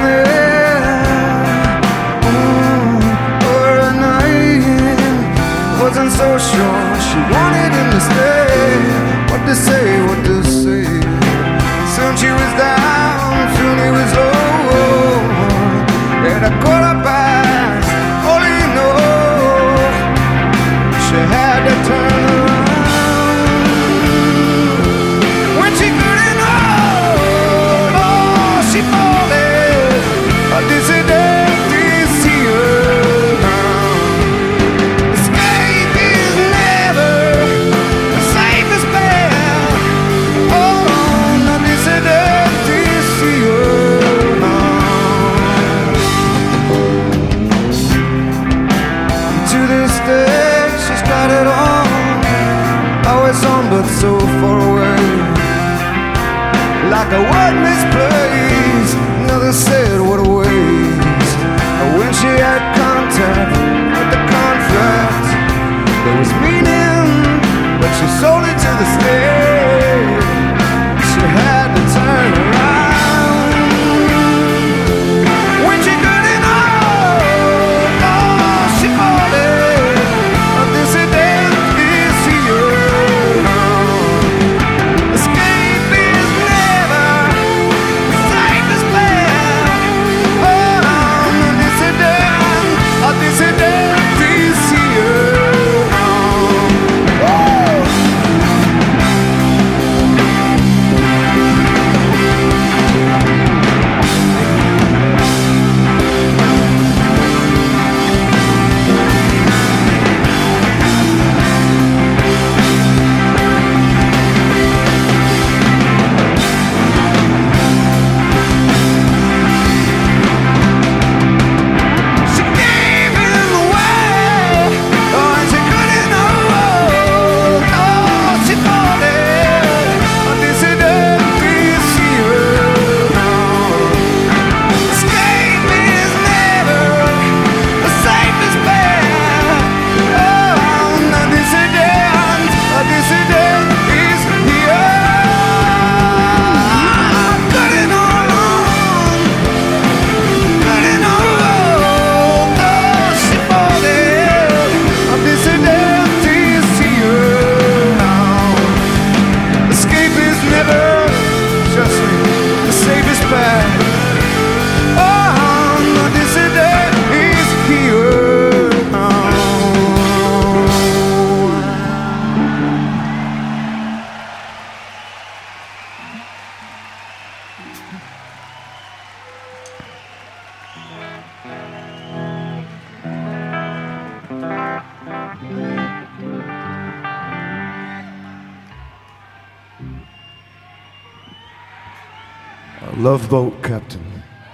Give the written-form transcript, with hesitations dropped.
the air. Overnight, wasn't so sure she wanted him to stay. What to say, what to say. Soon she was down, soon he was low. At a quarter past, all you know, she had to turn around. When she couldn't hold, oh, she folded. A dissident is here. Escape is never the safest bet. Oh, no dissident is here. To this day, she started on, always on but so far away. Like a word misplaced, another said what a waste. But when she had contact with the contract, there was meaning, but she sold it to the state. She had to turn around. When she couldn't hold, oh, she folded. A dissident is here. Escape is never the safest bet. Oh, a dissident is here. She gave him away, oh, and she couldn't hold. Oh, she folded. A dissident is here. Escape is never the safest bet. Oh, a dissident is here. Couldn't hold on. Couldn't hold, oh, she folded. A dissident is here now. Escape is never just the safest bet. Oh, a dissident is here now. Love boat captain.